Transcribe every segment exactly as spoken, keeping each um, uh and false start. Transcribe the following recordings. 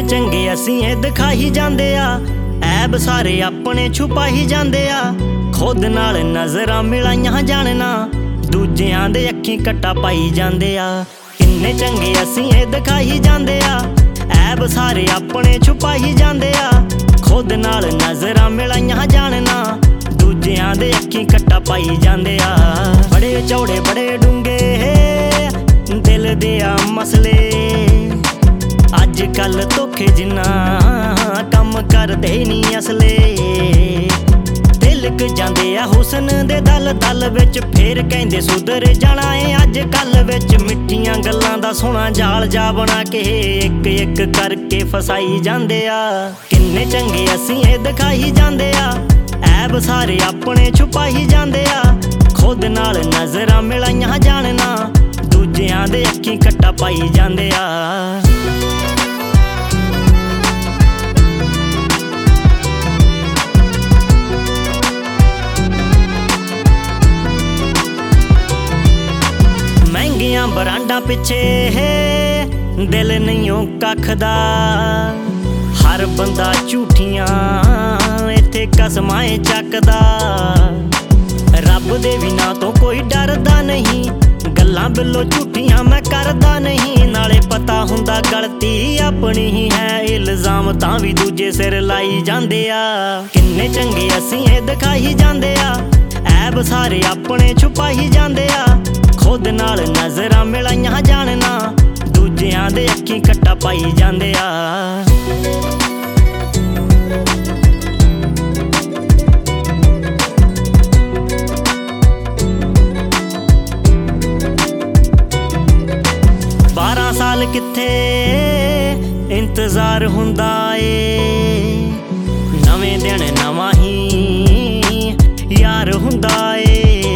चंगे असीं ए दिखाई जांदे आ ऐब सारे अपने छुपाई जांदे आ खुद नाल नज़रां मिलाइयां जानना दूजियां दे अखीं कट्टा पाई जांदे आ किन्ने चंगे असीं ए दिखाई जांदे आ ऐब सारे अपने छुपाई जांदे आ खुद नाल नज़रां मिलाइयां जानना दूजियां दे अखीं कट्टा पाई जांदे आ बड़े चौड़े बड़े डूंगे दिल दे आ मसले अज कल धोखे जिन्ना कम करदे नी असले तिलक जांदे आ हुसन दे दल दल विच फिर कहंदे सुधर जाना है अज कल विच मिठियां गल्लां दा सोहना जाल जा बना के एक एक करके फसाई जांदे आ किन्ने चंगे असीं ए दिखाई जांदे आ ऐब सारे अपने छुपाई जांदे आ खुद नाल नज़रां मिलाइयां जानना दूजियां दे अखीं कट्टा पाई जांदे आ बरांडा पिछे दिल नहीं कख दा हर बंदा झूठियां इत्थे कसमाए चकदा रब दे बिना तो कोई डरदा नहीं गल्लां बिल्लो झूठियां मैं करदा नहीं नाले पता हुंदा गलती अपनी ही है इल्जाम तां भी दूजे सिर लाई जांदे आ किन्ने चंगे असीं ए दिखाई जांदे आ ऐब सारे अपने छुपाई जांदे आ खुद नाल नज़रां मिलाइयां जानना दूजियां दे अखीं कट्टा पाई जांदे आ बारह साल कित्थे इंतजार हुंदा ए नवें दिन नवां ही यार हुंदा ए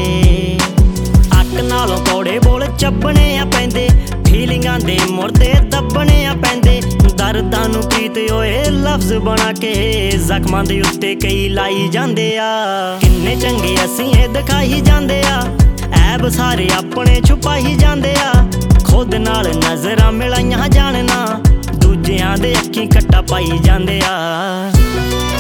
नालों कौड़े बोल चब्बने आ पैंदे फीलिंगां दे मुरदे दब्बने आ पैंदे दर्दां नूं प्रीत होए लफ्ज़ बना के जख्मां दे उत्ते कई लाई जांदे आ किन्ने चंगे असीं ए दिखाई जांदे आ ऐब सारे अपने छुपाई जांदे आ खुद नाल नज़रां मिलाइयां जानना दूजियां दे अखीं कट्टा पाई जांदे आ